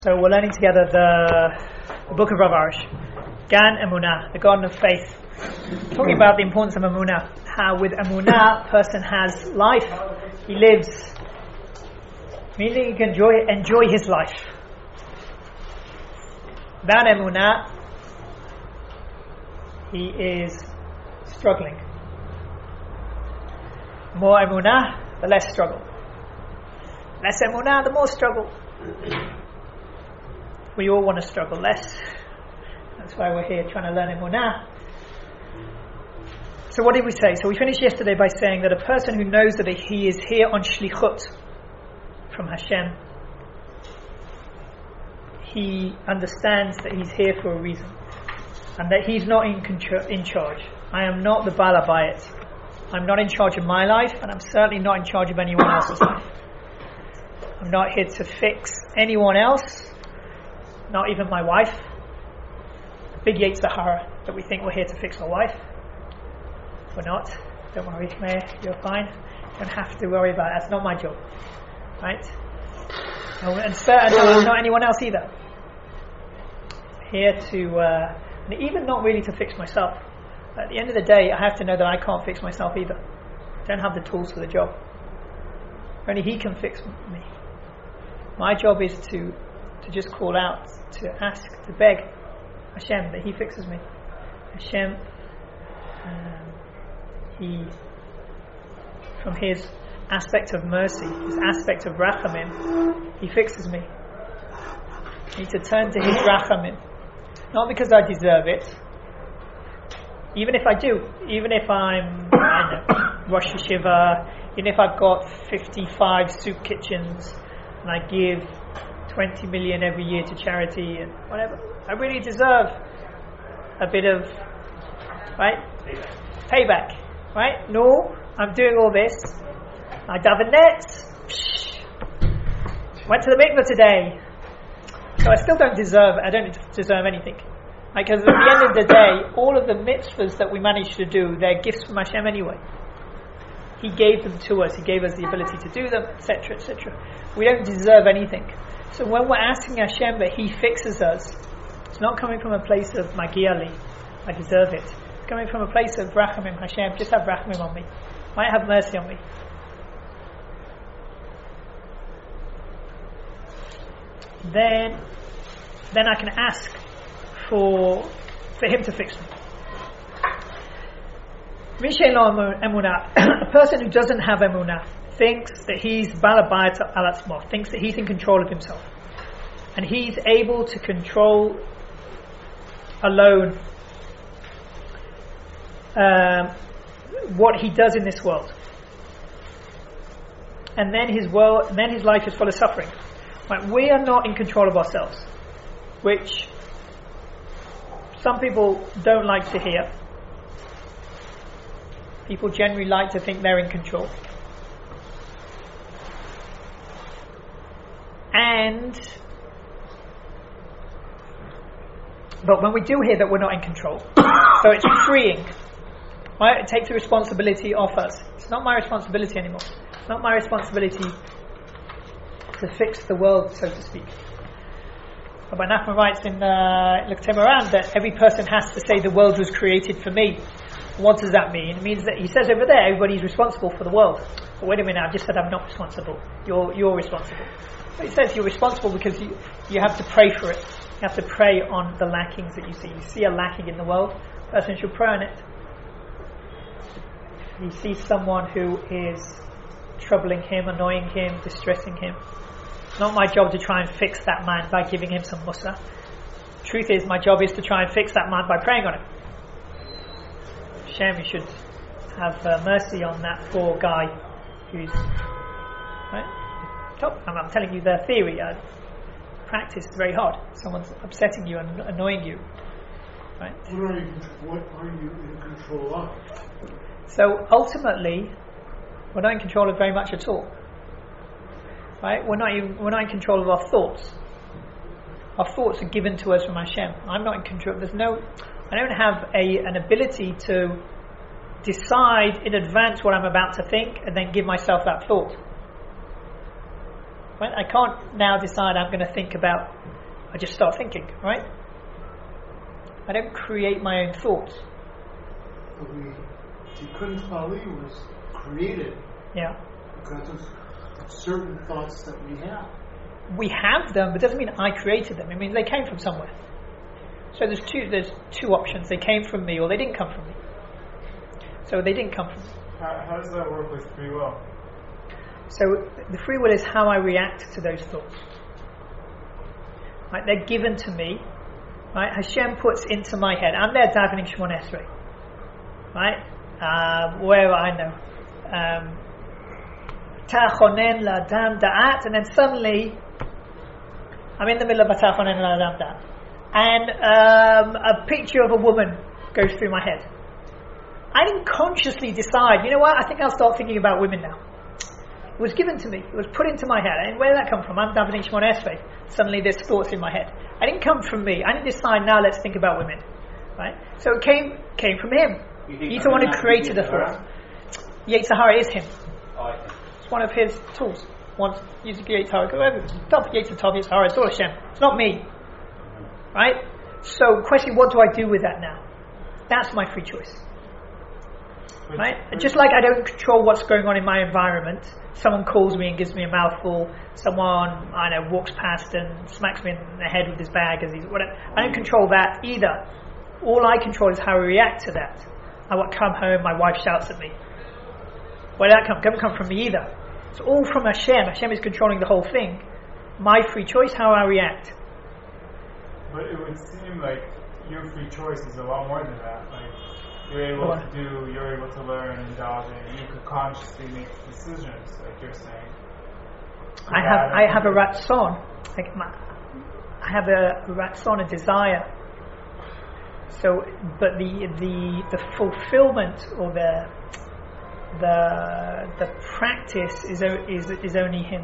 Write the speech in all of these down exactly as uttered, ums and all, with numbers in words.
So we're learning together the, the book of Rav Arush, Gan Emunah, the garden of faith. Talking about the importance of Emunah, how with Emunah a person has life, he lives, meaning he can enjoy, enjoy his life. Without Emunah, he is struggling. More Emunah, the less struggle. Less Emunah, the more struggle. We all want to struggle less. That's why we're here trying to learn Emunah. So what did we say? So we finished yesterday by saying that a person who knows that he is here on shlichut from Hashem, he understands that he's here for a reason and that he's not in, contr- in charge. I am not the Baal Habayit. I'm not in charge of my life, and I'm certainly not in charge of anyone else's life. I'm not here to fix anyone else, not even my wife. Big Yetzer Hara that we think we're here to fix our wife. We're not. Don't worry, Meir, you're fine. You don't have to worry about it. That's not my job. Right? And certainly not anyone else either. Here to, uh, and even not really to fix myself. At the end of the day, I have to know that I can't fix myself either. I don't have the tools for the job. Only He can fix me. My job is to to just call out, to ask, to beg Hashem that He fixes me. Hashem, um, He, from His aspect of mercy, His aspect of rachamim, He fixes me. I need to turn to His rachamim, not because I deserve it, even if I do, even if I'm, I don't know, Rosh Yeshiva, even if I've got fifty-five soup kitchens and I give twenty million every year to charity and whatever, I really deserve a bit of, right, payback, right? No, I'm doing all this. I daven nets. Went to the mikveh today, so I still don't deserve. I don't deserve anything, because at the end of the day, all of the mitzvahs that we manage to do, they're gifts from Hashem anyway. He gave them to us. He gave us the ability to do them, et cetera, et cetera. We don't deserve anything. So when we're asking Hashem that He fixes us, it's not coming from a place of Magia li, I deserve it. It's coming from a place of Rachamim. Hashem, just have Rachamim on me. Might have mercy on me. Then, then I can ask for for Him to fix me. Mishay lo emunah. A person who doesn't have emunah thinks that he's Baal Habayit al atzmo, thinks that he's in control of himself, and he's able to control alone um, what he does in this world, and then his world, and then his life is full of suffering. Right? We are not in control of ourselves, which some people don't like to hear. People generally like to think they're in control. And, but when we do hear that we're not in control, so it's freeing, right? It takes the responsibility off us. It's not my responsibility anymore. It's not my responsibility to fix the world, so to speak. Rabbi Nachman writes in uh, L'Kutei Moharan that every person has to say the world was created for me. What does that mean? It means that he says over there everybody's responsible for the world. But wait a minute, I've just said I'm not responsible. You're you're responsible. But he says you're responsible because you, you have to pray for it. You have to pray on the lackings that you see. You see a lacking in the world, a person should pray on it. He sees someone who is troubling him, annoying him, distressing him. It's not my job to try and fix that man by giving him some mussar. Truth is, my job is to try and fix that man by praying on him. Hashem, you should have uh, mercy on that poor guy who's right. Top. I'm, I'm telling you the theory. Uh, practice is very hard. Someone's upsetting you and annoying you, right? What are you, what are you in control of? So ultimately, we're not in control of very much at all. Right? We're not even, we're not in control of our thoughts. Our thoughts are given to us from Hashem. I'm not in control. There's no. I don't have a an ability to decide in advance what I'm about to think and then give myself that thought. right? I can't now decide I'm going to think about, I just start thinking, right? I don't create my own thoughts. So we, Tikkun Pali was created Yeah. because of certain thoughts that we have. We have them, but it doesn't mean I created them. It means they came from somewhere. So there's two there's two options. They came from me or they didn't come from me. So they didn't come from me. How, how does that work with free will? So the free will is how I react to those thoughts. Right? They're given to me. Right? Hashem puts into my head. I'm there davening Shemona Esrei. Right? Uh, wherever I know. Um, Ta'chonen la'adam da'at, and then suddenly I'm in the middle of a ta'chonen la'adam da'at, and um, a picture of a woman goes through my head. I didn't consciously decide, you know what, I think I'll start thinking about women now. It was given to me, it was put into my head. And where did that come from? I'm davening Shemona Esrei. Suddenly there's thoughts in my head. I didn't come from me. I didn't decide, now let's think about women. Right? So it came came from him. He's the one who created the thought. Yetzer Hara is him. Oh, It's one of his tools. Once using Yetzer Hara, go over. Top Yetzer Tov, Yetzer Hara, it's all Hashem. It's not me. Right? So, question: what do I do with that now? That's my free choice. Right? Just like I don't control what's going on in my environment. Someone calls me and gives me a mouthful. Someone, I know, walks past and smacks me in the head with his bag as he's whatever. I don't control that either. All I control is how I react to that. I want to come home, my wife shouts at me. Where did that come? It doesn't come from me either. It's all from Hashem. Hashem is controlling the whole thing. My free choice, how I react. But it would seem like your free choice is a lot more than that. Like you're able What? to do, you're able to learn and indulge in. You could consciously make decisions, like you're saying. I have I have a ratzon. Like my, I have a ratzon, a desire. So, but the the the fulfillment or the the the practice is o- is is only him.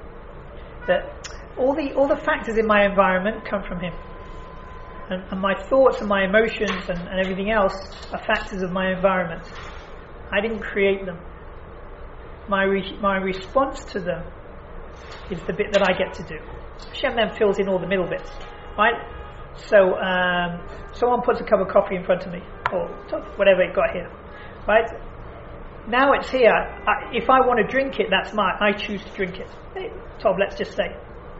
That all the all the factors in my environment come from him, and, and my thoughts and my emotions and, and everything else are factors of my environment. I didn't create them. My re- my response to them is the bit that I get to do. Hashem then fills in all the middle bits, right? So um, someone puts a cup of coffee in front of me, or whatever it got here, right? Now it's here. I, if I want to drink it, that's mine. I choose to drink it. Hey, Tom, let's just say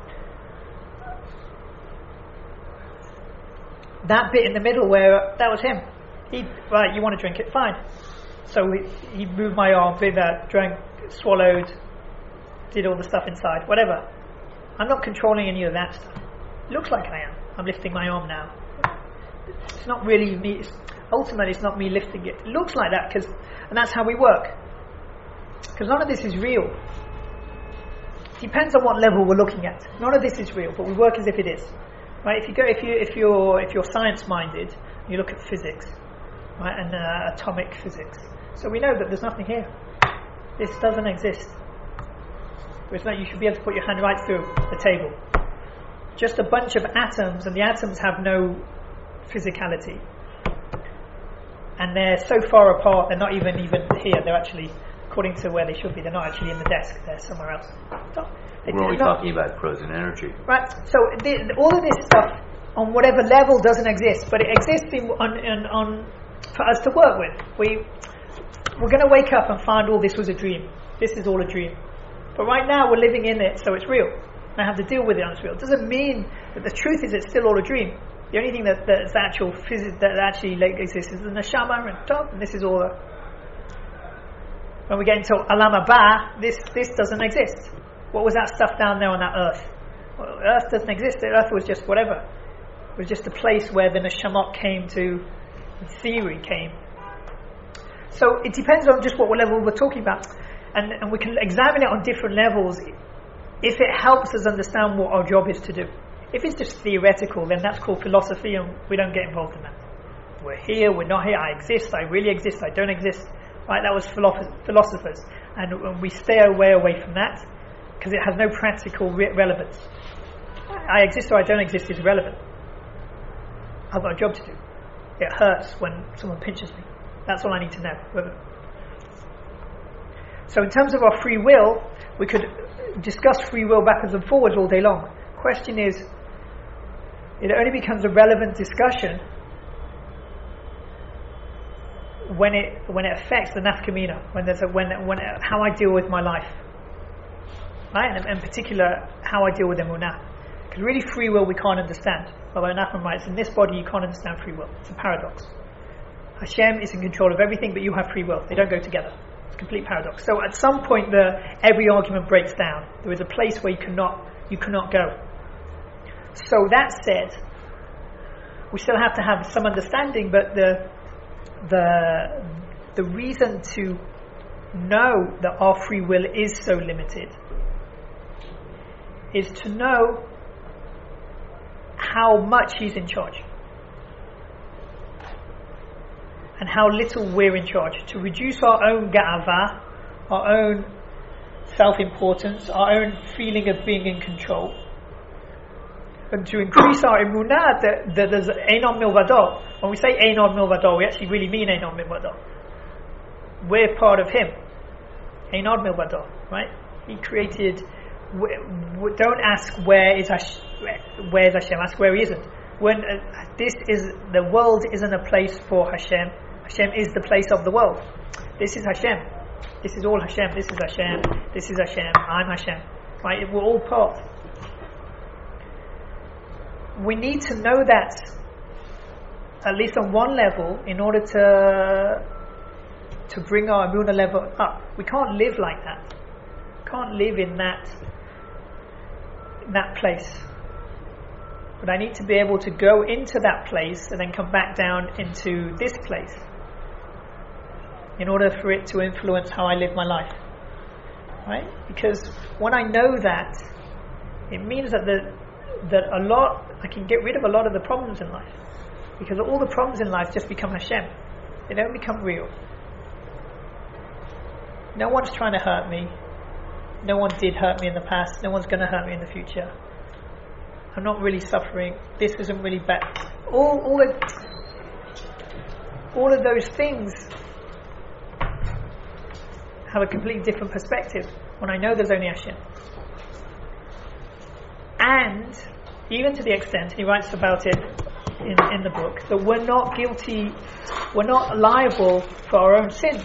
that bit in the middle where that was him. He right, you want to drink it, fine. So he, he moved my arm, did that, drank, swallowed, did all the stuff inside, whatever. I'm not controlling any of that stuff. It looks like I am. I'm lifting my arm now. It's not really me. It's, ultimately, it's not me lifting it. It looks like that, cause, and that's how we work. Because none of this is real. Depends on what level we're looking at. None of this is real, but we work as if it is. Right? If you go, if you if you're if you're science-minded, you look at physics, right, and uh, atomic physics. So we know that there's nothing here. This doesn't exist. It's not, you should be able to put your hand right through the table. Just a bunch of atoms, and the atoms have no physicality. And they're so far apart, they're not even even here. They're actually, according to where they should be, they're not actually in the desk. They're somewhere else. They, We're only not, talking about frozen energy. right? So the, all of this stuff, on whatever level, doesn't exist, but it exists in, on, on, on for us to work with. We we're going to wake up and find all this was a dream. This is all a dream. But right now we're living in it, so it's real. And I have to deal with it on it's real. It doesn't mean that the truth is it's still all a dream. The only thing that, that's actual physics that actually like, exists is the neshama and top, and this is all. A, when we get into Alam Haba, this this doesn't exist. What was that stuff down there on that earth? Well, earth doesn't exist. The earth was just whatever. It was just a place where the neshamot came to, in theory, came. So it depends on just what level we're talking about. And, and we can examine it on different levels if it helps us understand what our job is to do. If it's just theoretical, then that's called philosophy, and we don't get involved in that. We're here, we're not here, I exist, I really exist, I don't exist. Right, that was philosoph- philosophers. And we stay away away from that, because it has no practical re- relevance. I exist or I don't exist is irrelevant. I've got a job to do. It hurts when someone pinches me. That's all I need to know. So in terms of our free will, we could discuss free will backwards and forwards all day long. Question is, it only becomes a relevant discussion when it when it affects the nafkamina, when there's a when when how I deal with my life, right? And in particular, how I deal with emunah. Because really, free will we can't understand. Although Nachman writes, in this body you can't understand free will. It's a paradox. Hashem is in control of everything, but you have free will. They don't go together. It's a complete paradox. So at some point, the every argument breaks down. There is a place where you cannot you cannot go. So that said, we still have to have some understanding, but the the the reason to know that our free will is so limited is to know how much He's in charge and how little we're in charge. To reduce our own ga'ava, our own self-importance, our own feeling of being in control, and to increase our emunah that, that there's Einon Milvado. When we say Einon Milvado, we actually really mean Einon Milvado. We're part of Him. Einon Milvado, right? He created. W- w- don't ask where is Hashem, where is Hashem. Ask where He isn't. When uh, this is the world isn't a place for Hashem. Hashem is the place of the world. This is Hashem. This is all Hashem. This is Hashem. This is Hashem. I'm Hashem. Right? We're all part. We need to know that at least on one level in order to to bring our emunah level up. We can't live like that. Can't live in that in that place. But I need to be able to go into that place and then come back down into this place in order for it to influence how I live my life. Right? Because when I know that, it means that the that a lot I can get rid of a lot of the problems in life, because all the problems in life just become Hashem. They don't become real. No one's trying to hurt me. No one did hurt me in the past. No one's going to hurt me in the future. I'm not really suffering. This isn't really bad. All, all of, all of those things have a completely different perspective when I know there's only Hashem. And even to the extent, and he writes about it in, in the book, that we're not guilty, we're not liable for our own sin.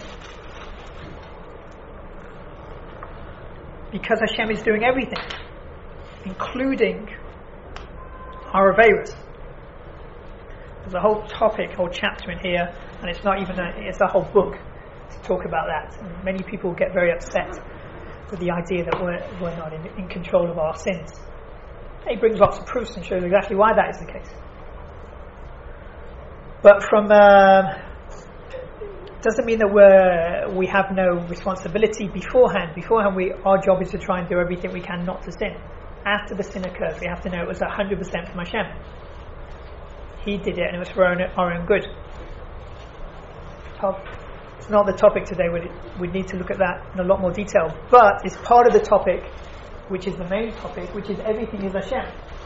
Because Hashem is doing everything, including our aveiros. There's a whole topic, whole chapter in here, and it's not even a, it's a whole book to talk about that. And many people get very upset with the idea that we're, we're not in, in control of our sins. He brings lots of proofs and shows exactly why that is the case. But from uh, doesn't mean that we're we have no responsibility beforehand. Beforehand, we our job is to try and do everything we can not to sin. After the sin occurs, we have to know it was one hundred percent from Hashem. He did it, and it was for our own, our own good. It's not the topic today. We we need to look at that in a lot more detail. But it's part of the topic, which is the main topic, which is everything is Hashem.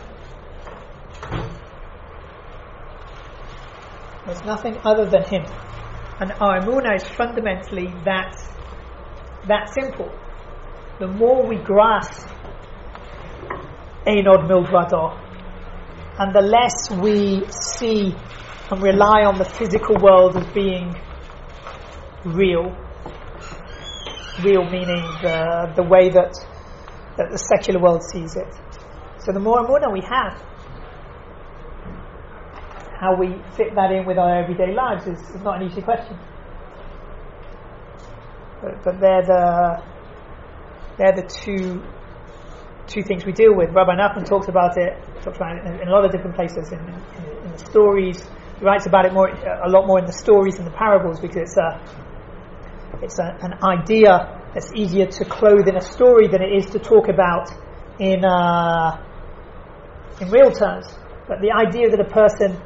There's nothing other than Him. And our emunah is fundamentally that, that simple. The more we grasp Ein Od Milvado, and the less we see and rely on the physical world as being real, real meaning the, the way that that the secular world sees it. So the more emunah we have, how we fit that in with our everyday lives is, is not an easy question. But, but they're the they're the two two things we deal with. Rabbi Nachman talks about it, talks about it in, in a lot of different places, in, in, in the stories. He writes about it more, a lot more in the stories and the parables, because it's a it's a, an idea that's easier to clothe in a story than it is to talk about in uh, in real terms. But the idea that a person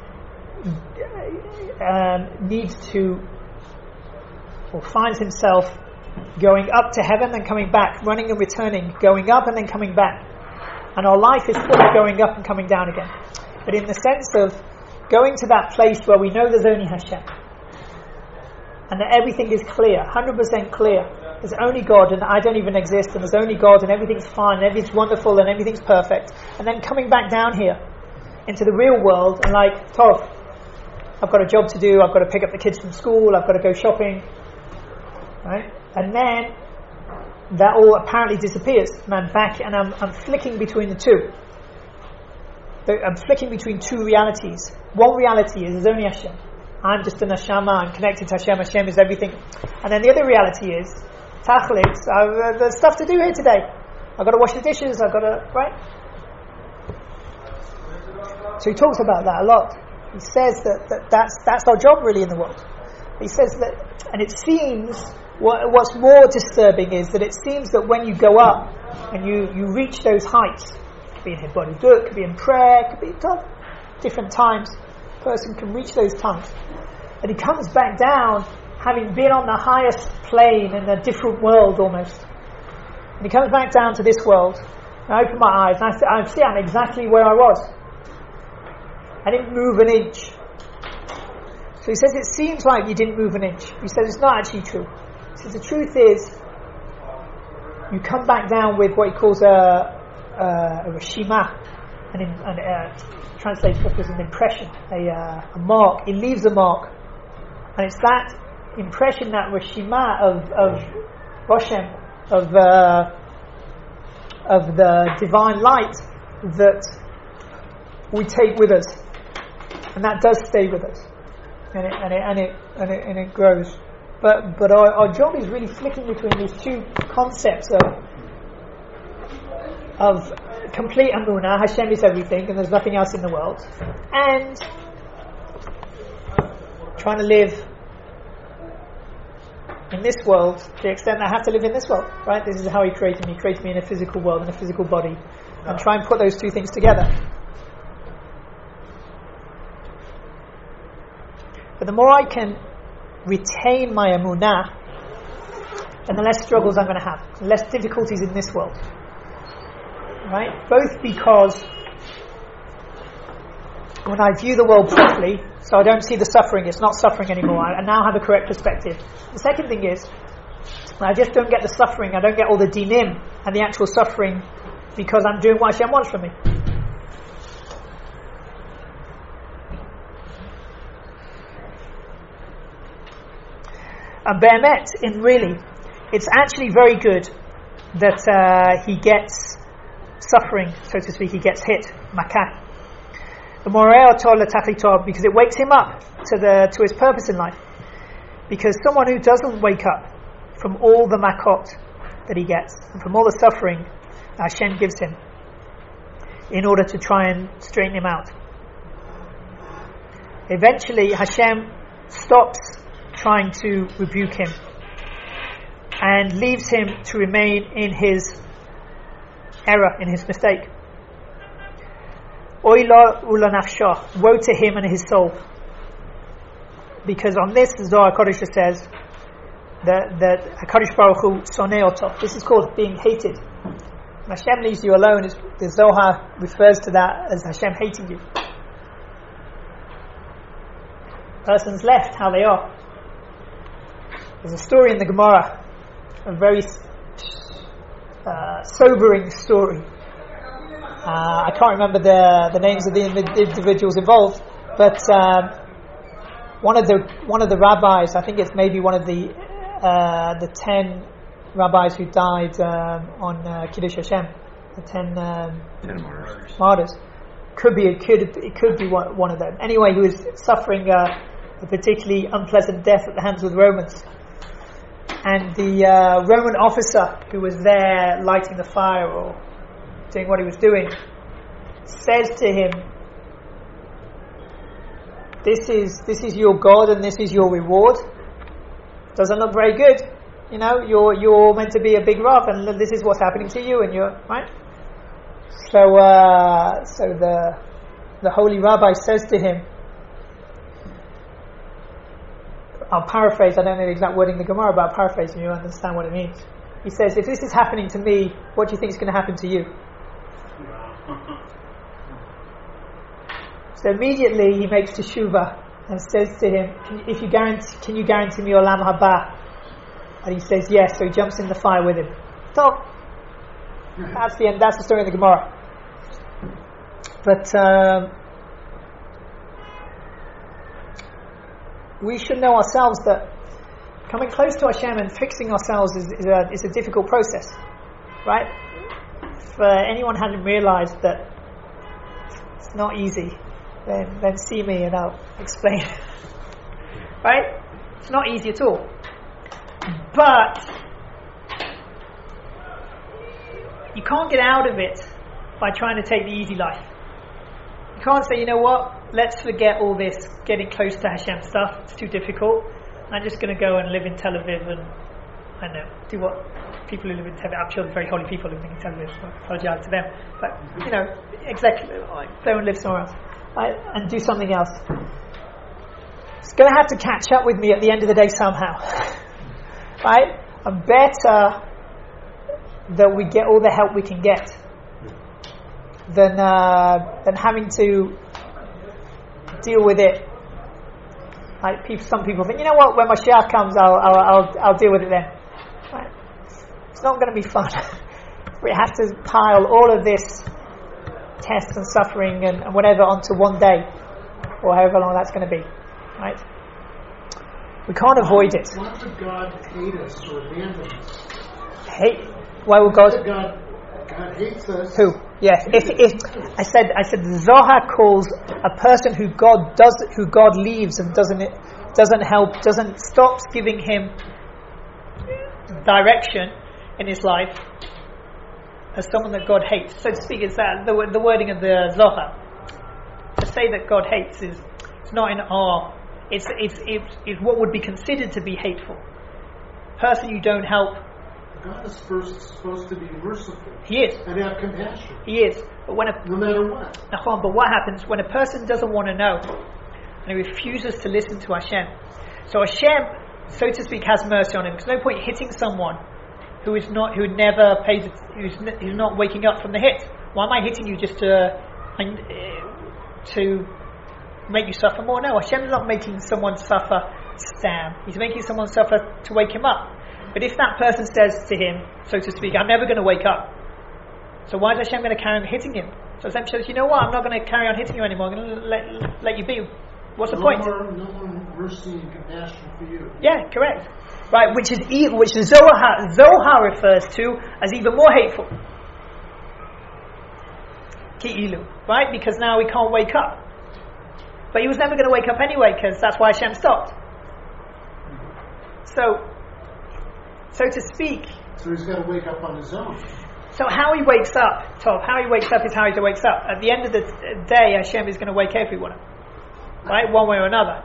um, needs to, or finds himself going up to heaven and coming back, running and returning, going up and then coming back, and our life is full of going up and coming down again. But in the sense of going to that place where we know there's only Hashem, and that everything is clear, one hundred percent clear, there's only God and I don't even exist, and there's only God and everything's fine and everything's wonderful and everything's perfect, and then coming back down here into the real world and like, Tov, I've got a job to do, I've got to pick up the kids from school, I've got to go shopping, right? And then that all apparently disappears, and I'm back and I'm, I'm flicking between the two. I'm flicking between two realities. One reality is there's only Hashem. I'm just an neshama, I'm connected to Hashem, Hashem is everything. And then the other reality is, Tachlis, uh, there's stuff to do here today. I've got to wash the dishes, I've got to, right? So he talks about that a lot. He says that, that that's, that's our job really in the world. He says that, and it seems, what, what's more disturbing is that it seems that when you go up and you, you reach those heights, it could be in Hibodidut, it could be in prayer, it could be in different times, a person can reach those times. And he comes back down having been on the highest plane in a different world almost. And he comes back down to this world, and I open my eyes and I see, I see I'm exactly where I was. I didn't move an inch. So he says it seems like you didn't move an inch. He says it's not actually true. He says the truth is you come back down with what he calls a, a, a reshima, and, and uh, translates as an impression, a, uh, a mark. It leaves a mark. And it's that impression, that reshima of of Roshem, of uh, of the divine light that we take with us, and that does stay with us, and it and it and it and it, and it grows. But but our, our job is really flicking between these two concepts of of complete Amunah, Hashem is everything, and there's nothing else in the world, and trying to live in this world to the extent that I have to live in this world, right? This is how He created me. He created me in a physical world, in a physical body, and try and put those two things together. But the more I can retain my Amunah, and the less struggles I'm going to have, the less difficulties in this world. Right? Both because when I view the world properly, so I don't see the suffering, it's not suffering anymore, I, I now have a correct perspective. The second thing is, I just don't get the suffering, I don't get all the dinim and the actual suffering because I'm doing what Hashem wants from me. And Be'emet, in really, it's actually very good that uh, he gets suffering, so to speak, he gets hit, makah. Because it wakes him up to the to his purpose in life. Because someone who doesn't wake up from all the makot that he gets, and from all the suffering Hashem gives him, in order to try and straighten him out, eventually Hashem stops trying to rebuke him and leaves him to remain in his error, in his mistake. Oy lo ula nafsho, woe to him and his soul. Because on this, the Zohar HaKadosh says that, that HaKadosh Baruch Hu soneh oto. This is called being hated. When Hashem leaves you alone, the Zohar refers to that as Hashem hating you. Person's left how they are. There's a story in the Gemara, a very uh, sobering story. Uh, I can't remember the the names of the individuals involved, but um, one of the one of the rabbis, I think it's maybe one of the uh, the ten rabbis who died um, on uh, Kiddush Hashem, the ten, um, ten martyrs. martyrs. Could be it could it could be one, one of them. Anyway, he was suffering uh, a particularly unpleasant death at the hands of the Romans, and the uh, Roman officer who was there lighting the fire or doing what he was doing says to him, this is this is your God and this is your reward. Doesn't look very good, you know, you're you're meant to be a big Rav and this is what's happening to you, and you're right. So uh, so the the holy rabbi says to him, I'll paraphrase, I don't know the exact wording in the Gemara, but I'll paraphrase and you understand what it means. He says, if this is happening to me, what do you think is going to happen to you? So immediately he makes teshuvah and says to him, can, if you guarantee, can you guarantee me olam haba? And he says yes, so he jumps in the fire with him. So that's the end. That's the story of the Gemara. But um, we should know ourselves that coming close to Hashem and fixing ourselves is, is, a, is a difficult process, right? If uh, anyone hadn't realized that it's not easy, then, then see me and I'll explain. Right? It's not easy at all. But you can't get out of it by trying to take the easy life. You can't say, you know what, let's forget all this getting close to Hashem stuff, it's too difficult. I'm just going to go and live in Tel Aviv and, I don't know, do what people who live in Tel Aviv, I'm sure very holy people living in Tel Aviv, so I apologize to them. But, you know, exactly, like, go and live somewhere else. Right? And do something else. It's going to have to catch up with me at the end of the day somehow. Right? And better that we get all the help we can get than uh, than having to deal with it. Like people, some people think, you know what? When Mashiach comes, I'll I'll I'll, I'll deal with it then. Right? It's not going to be fun. We have to pile all of this test and suffering and, and whatever onto one day, or however long that's going to be. Right? We can't avoid it. Why would God hate us or abandon us? Hate? Why would God? God, God hates us. Who? Yes. If, if I said, I said, the Zohar calls a person who God does, who God leaves and doesn't doesn't help, doesn't stops giving him direction in his life, as someone that God hates. So to speak, is that the the wording of the Zohar? To say that God hates is it's not in our. It's, it's, it's, it's what would be considered to be hateful. Person you don't help. God is first supposed to be merciful. He is. And have compassion. He is. But when a, no matter what. But what happens when a person doesn't want to know and he refuses to listen to Hashem? So Hashem, so to speak, has mercy on him. There's no point hitting someone who is not, who never pays, who's, who's not waking up from the hit. Why am I hitting you just to, to make you suffer more? No, Hashem is not making someone suffer stam. He's making someone suffer to wake him up. But if that person says to him, so to speak, I'm never going to wake up, so why is Hashem going to carry on hitting him? So Hashem says, you know what, I'm not going to carry on hitting you anymore, I'm going to let, let you be. What's the no point? More, no more mercy and compassion for you. Yeah, correct. Right, which is evil, which the Zohar, Zohar refers to as even more hateful. Ki'ilu, right? Because now we can't wake up. But he was never going to wake up anyway, because that's why Hashem stopped. So, so to speak. So he's got to wake up on his own. So how he wakes up, Tov, how he wakes up is how he wakes up. At the end of the day, Hashem is going to wake everyone up. Right? One way or another.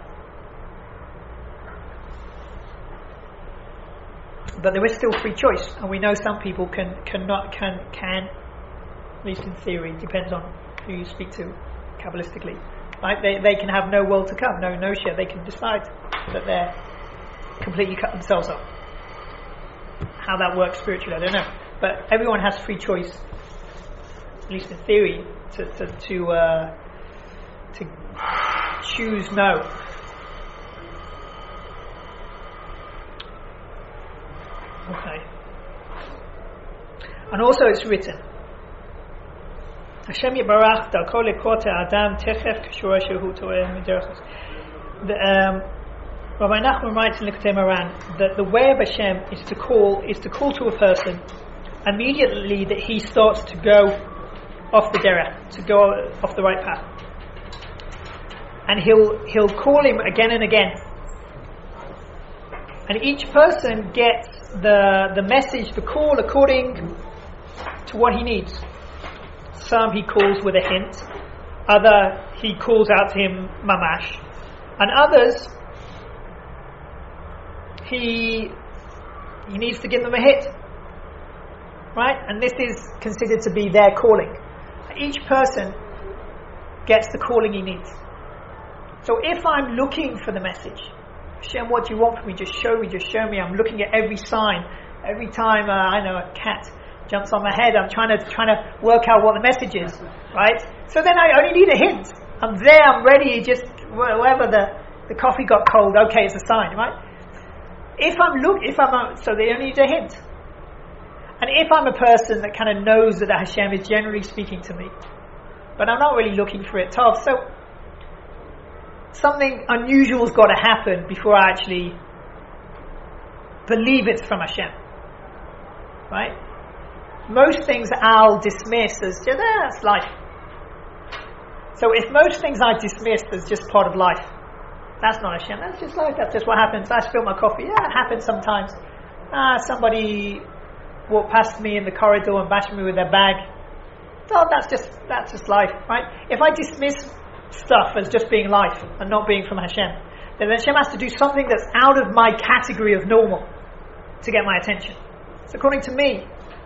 But there is still free choice, and we know some people can, cannot, can, can, at least in theory, depends on who you speak to, Kabbalistically. Right? They they can have no world to come, no no share. They can decide that they're completely cut themselves off. How that works spiritually, I don't know. But everyone has free choice, at least in theory, to to to, uh, to choose no. Okay. And also it's written. Hashem Yibarach Darko Lekote Adam Techef Kshura Shehu Torah Miderachos. Rabbi Nachman writes in Likutei Moharan that the way of Hashem is to call is to call to a person immediately that he starts to go off the derech, to go off the right path, and he'll he'll call him again and again, and each person gets the the message, the call according to what he needs. Some he calls with a hint, other he calls out to him mamash, and others he he needs to give them a hit, right? And this is considered to be their calling. Each person gets the calling he needs. So if I'm looking for the message, Hashem, what do you want from me? Just show me, just show me. I'm looking at every sign. Every time uh, I know a cat jumps on my head, I'm trying to trying to work out what the message is, right? So then I only need a hint. I'm there, I'm ready. Just wherever the, the coffee got cold, okay, it's a sign, right? if I'm look, if I'm a, so they only need a hint. And if I'm a person that kind of knows that Hashem is generally speaking to me, but I'm not really looking for it, Tov, so something unusual's got to happen before I actually believe it's from Hashem. Right? Most things I'll dismiss as just, eh, that's life. So if most things I dismiss as just part of life, that's not Hashem, that's just life, that's just what happens. I spill my coffee, yeah, it happens sometimes. Ah, somebody walked past me in the corridor and bashed me with their bag. Oh, that's just that's just life, right? If I dismiss stuff as just being life and not being from Hashem, then Hashem has to do something that's out of my category of normal to get my attention. So according to me,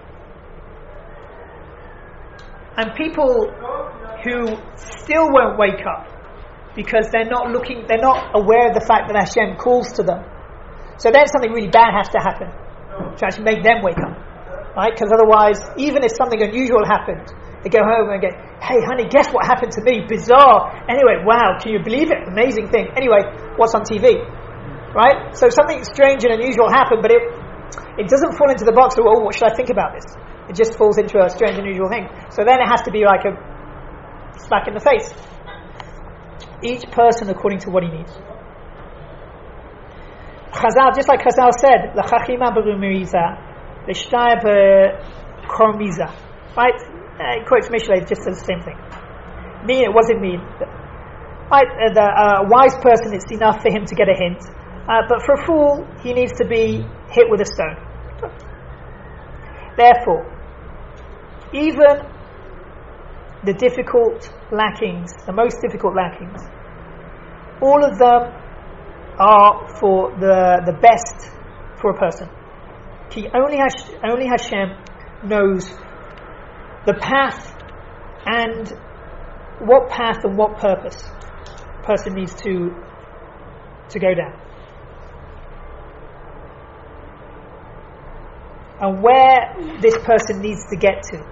and people who still won't wake up because they're not looking, they're not aware of the fact that Hashem calls to them. So then something really bad has to happen to actually make them wake up, right? Because otherwise, even if something unusual happened, they go home and go, hey honey, guess what happened to me? Bizarre. Anyway, wow, can you believe it? Amazing thing. Anyway, what's on T V? Right? So something strange and unusual happened, but it it doesn't fall into the box of, oh, what should I think about this? It just falls into a strange and unusual thing. So then it has to be like a smack in the face. Each person according to what he needs. Chazal, just like Chazal said, l'chachima b'rumiriza, l'shtaya b'kormiza. Right? Uh, he quotes Mishlei, just says the same thing. Me, it wasn't me. Right? Uh, the uh, wise person, it's enough for him to get a hint. Uh, but for a fool, he needs to be hit with a stone. Therefore, even the difficult lackings, the most difficult lackings, all of them are for the the best for a person. He only has only Hashem knows the path and what path and what purpose a person needs to to go down, and where this person needs to get to.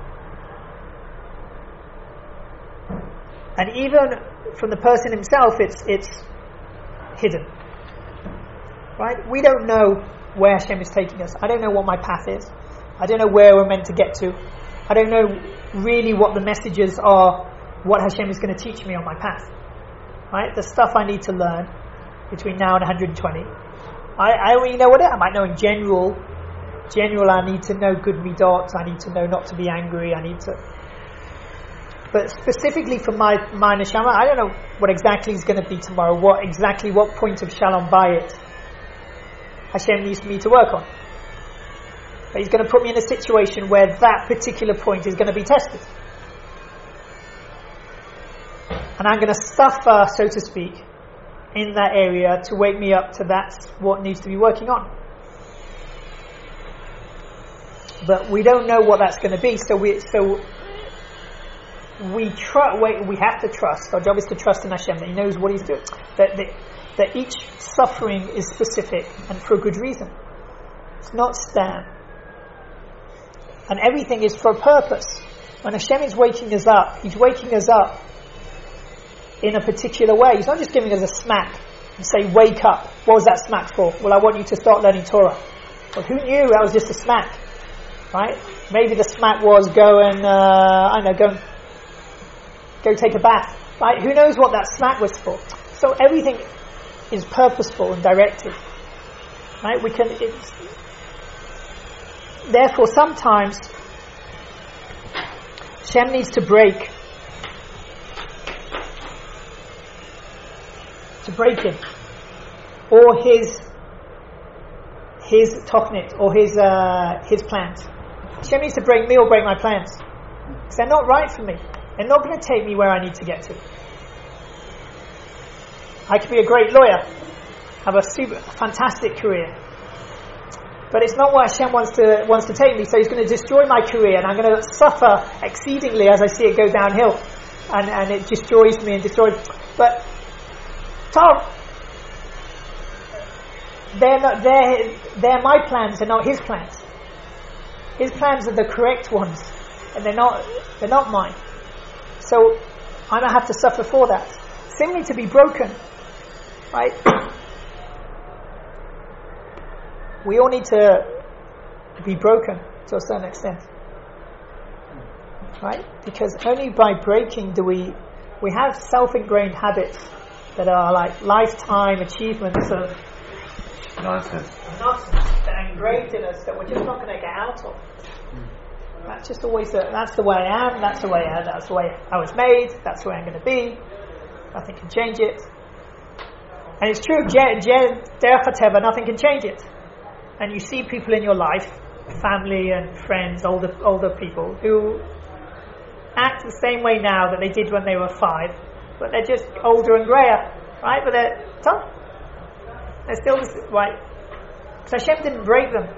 And even from the person himself, it's it's hidden. Right? We don't know where Hashem is taking us. I don't know what my path is. I don't know where we're meant to get to. I don't know really what the messages are, what Hashem is going to teach me on my path. Right? The stuff I need to learn between now and one hundred twenty. I, I already know what it is. I might know in general. General, I need to know good midot. I need to know not to be angry. I need to... But specifically for my, my neshama, I don't know what exactly is going to be tomorrow, what exactly, what point of Shalom Bayit Hashem needs me to work on. But He's going to put me in a situation where that particular point is going to be tested. And I'm going to suffer, so to speak, in that area to wake me up to that's what needs to be working on. But we don't know what that's going to be, so we so we try. We, we have to trust. Our job is to trust in Hashem that He knows what He's doing. That that, that each suffering is specific and for a good reason. It's not stam. And everything is for a purpose. When Hashem is waking us up, He's waking us up in a particular way. He's not just giving us a smack and say, wake up. What was that smack for? Well, I want you to start learning Torah. Well, who knew that was just a smack? Right? Maybe the smack was go and, uh, I don't know, go and, go take a bath. Right? Who knows what that smack was for? So everything is purposeful and directed. Right? We can, it's, therefore sometimes Shem needs to break to break him or his his tochnit or his uh, his plans. Hashem needs to break me or break my plans because they're not right for me. They're not going to take me where I need to get to. I could be a great lawyer, have a super fantastic career, but it's not where Hashem wants to wants to take me. So He's going to destroy my career, and I'm going to suffer exceedingly as I see it go downhill, and and it destroys me and destroys. But Tom, they're not they're they're my plans, they're not His plans. His plans are the correct ones, and they're not they're not mine. So I don't have to suffer for that. Similarly, to be broken, right? we all need to be broken to a certain extent, right? Because only by breaking do we we have self-ingrained habits that are like lifetime achievements of Nonsense. nonsense that are ingrained in us that we're just not going to get out of. That's just always the, that's the way I am. That's the way I, that's the way I was made. That's the way I'm going to be. Nothing can change it. And it's true, je- je- derech hateva, nothing can change it. And you see people in your life, family and friends, older older people, who act the same way now that they did when they were five, but they're just older and greyer, right? But they're tough. They're still the- right. So Hashem didn't break them.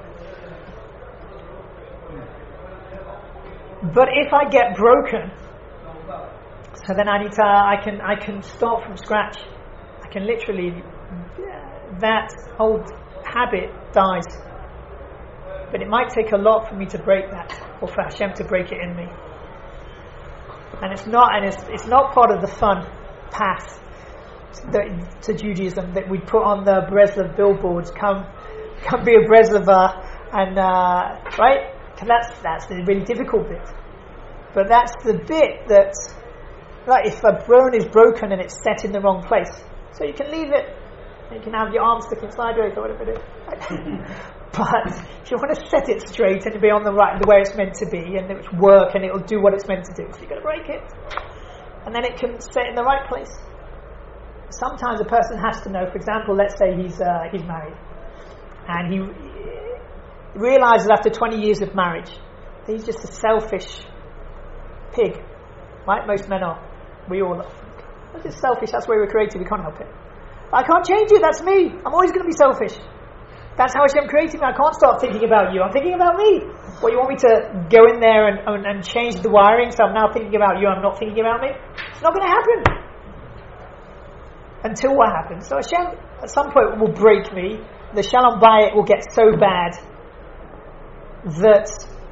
But if I get broken, so then I need to, I can, I can start from scratch. I can literally, that old habit dies. But it might take a lot for me to break that, or for Hashem to break it in me. And it's not, and it's, it's not part of the fun path to, to Judaism that we put on the Breslov billboards. Come, come be a Breslover, and uh, right. That's that's the really difficult bit, but that's the bit that, like, if a bone is broken and it's set in the wrong place, so you can leave it, and you can have your arm sticking sideways or whatever it is. But if you want to set it straight and be on the right, the way it's meant to be, and it's work and it'll do what it's meant to do, so you've got to break it, and then it can set in the right place. Sometimes a person has to know. For example, let's say he's uh, he's married, and he realizes after twenty years of marriage that he's just a selfish pig, right? Most men are. We all are. We're just selfish. That's the way we're created. We can't help it. I can't change it. That's me. I'm always going to be selfish. That's how Hashem created me. I can't start thinking about you. I'm thinking about me. Well, you want me to go in there and, and, and change the wiring so I'm now thinking about you, I'm not thinking about me? It's not going to happen. Until what happens? So Hashem at some point will break me. The Shalom Bayit will get so bad that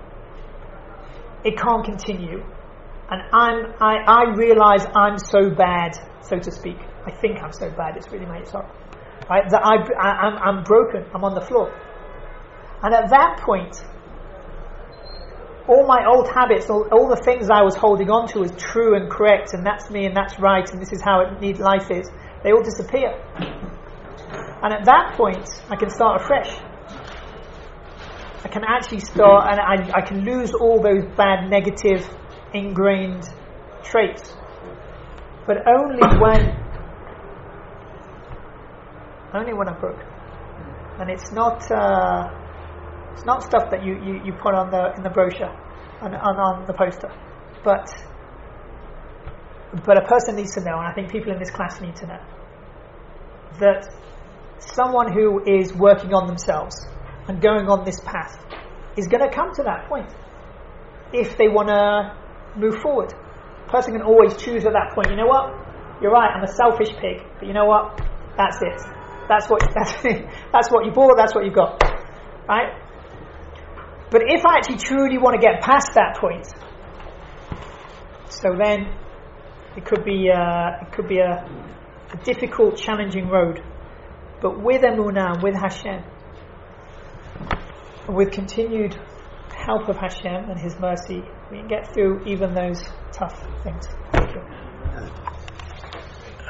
it can't continue, and I'm I, I realise I'm so bad, so to speak. I think I'm so bad. It's really made sorrow, right? That I, I I'm, I'm broken. I'm on the floor, and at that point, all my old habits, all, all the things I was holding on to as true and correct, and that's me, and that's right, and this is how it need life is. They all disappear, and at that point, I can start afresh. I can actually start, and I, I can lose all those bad, negative, ingrained traits. But only when, only when I'm broken. And it's not, uh, it's not stuff that you, you, you put on the in the brochure, and on, on the poster. But, but a person needs to know, and I think people in this class need to know, that someone who is working on themselves and going on this path is going to come to that point if they want to move forward. A person can always choose at that point, you know what, you're right, I'm a selfish pig, but you know what, that's it. That's what that's, that's what you bought, that's what you got. Right? But if I actually truly want to get past that point, so then it could be uh, it could be a, a difficult, challenging road. But with Emunah, with Hashem, with continued help of Hashem and His mercy, we can get through even those tough things. Thank you.